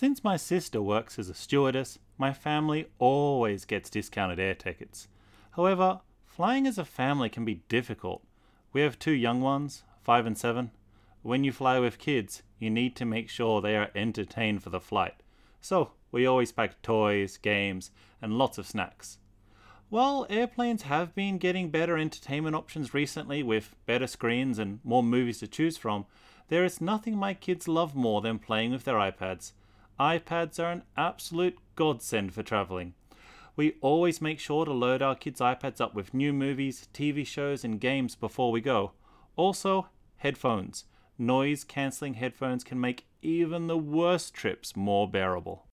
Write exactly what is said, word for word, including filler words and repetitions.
Since my sister works as a stewardess, my family always gets discounted air tickets. However, flying as a family can be difficult. We have two young ones, five and seven. When you fly with kids, you need to make sure they are entertained for the flight. So, we always pack toys, games, and lots of snacks. While airplanes have been getting better entertainment options recently with better screens and more movies to choose from, there is nothing my kids love more than playing with their iPads. iPads are an absolute godsend for traveling. We always make sure to load our kids' iPads up with new movies, T V shows, and games before we go. Also, headphones. Noise cancelling headphones can make even the worst trips more bearable.